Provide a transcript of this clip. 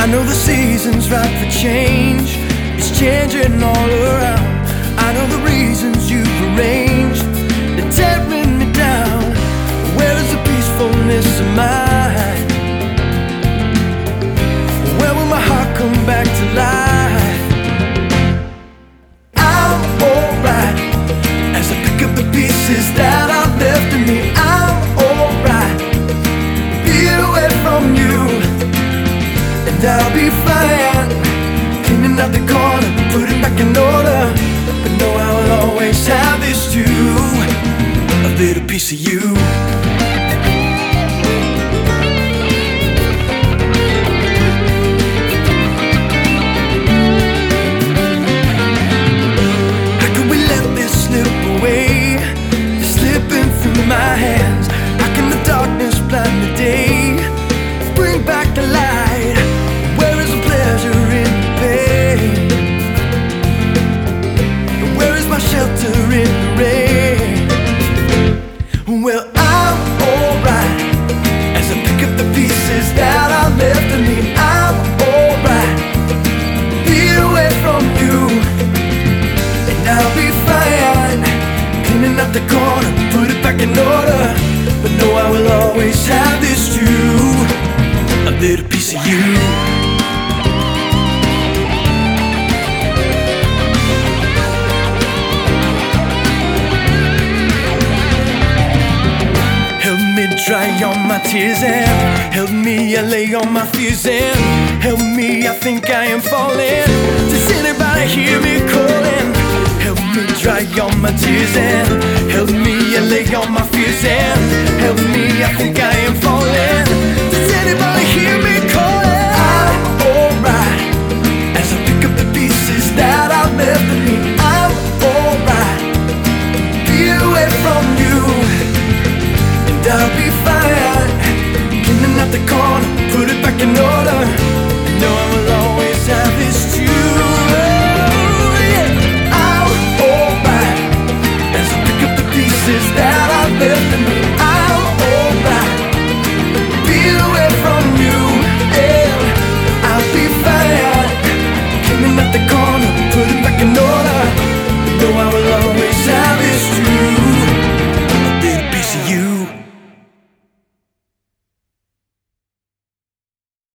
I know the season's right for change. It's changing all around. I know the reasons you've arranged. They're tearing me down. Where is the peacefulness of mine? Where will my heart come back to life? I'm alright as I pick up the pieces that are left in me. I'm alright, being away from you, and I'll be fine. Cleaning up the corner, putting back in order, but know I will always have this too, a little piece of you. How could we let this slip away? It's slipping through my hands. How can the darkness blind the day? Bring back the light. Where is the pleasure in the pain? Where is my shelter in the rain? Well, I'm alright as I pick up the pieces that are left of me. I'm alright, be away from you, and I'll be fine. Cleaning up the corner, put it back in order, but know I will always have this too, a little piece of you. Dry on my tears and help me allay all my fears and help me, I think I am falling. Does anybody hear me calling? Help me dry all my tears and help me allay all my fears and help me, I think I am falling. Does anybody hear me calling? I'm alright as I pick up the pieces that are left of me. I'm alright, be away from you, and I'll be fine. Cleaning up the corner, put it back in order. No, I'm